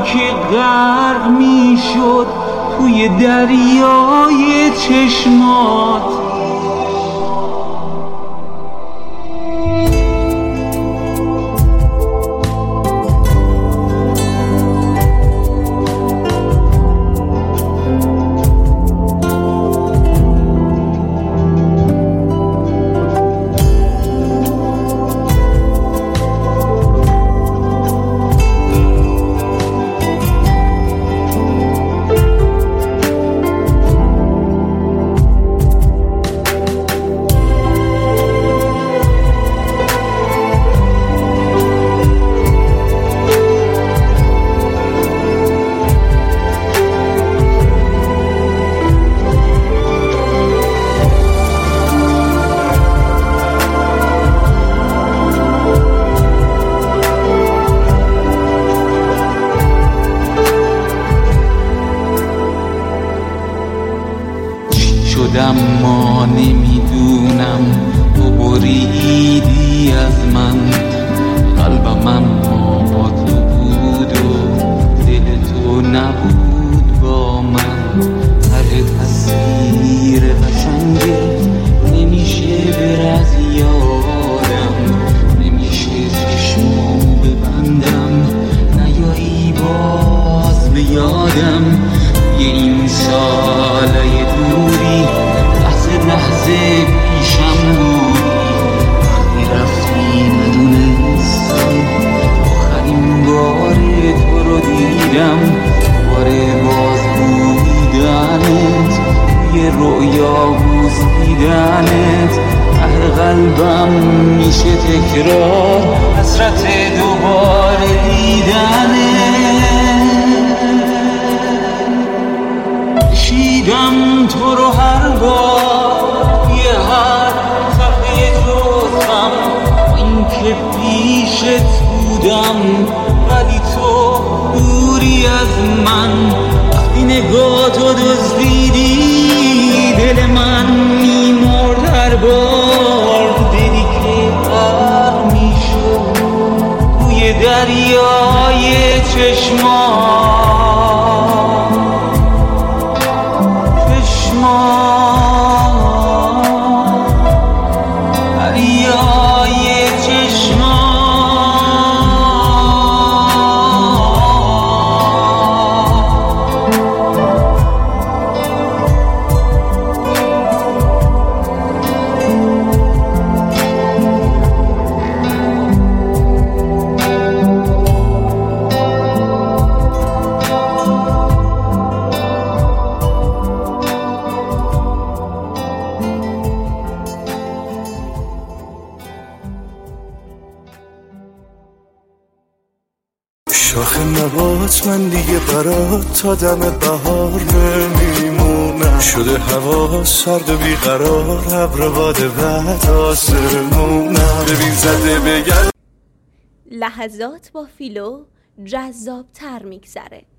که غرق میشد توی دریای چشمات. اما نمیدونم تو بریدی از من، قلبم اما با تو بود و دل تو نبود با من. هر تصویر قشنگه نمیشه بر از یادم، نمیشه چشمو ببندم نیایی باز به یادم. یه این ساله دوری لحظه پیشم بودی، وقتی رفتی ندونستم آخرین بار تو رو دیدم. باره باز بودنت یه رویا بوز دیدنت، ته قلبم میشه تکرار حسرت دوباره دیدنت. کشیدم تو رو هر بار یه هر صفحه جزم، این که پیشت بودم ولی تو دوری از من. وقتی نگاه تو دزدیدی دل من میمرد هر بار، دلی که غرق میشد توی دریای چشمات. شاخ نبات من دیگه برات تا دم بهار نمیمونم، شده هوا سرد و بیقرار، ابر باد بعد آسمونم. ببین زده بگرد لحظات با فیلو جذاب تر میگذره.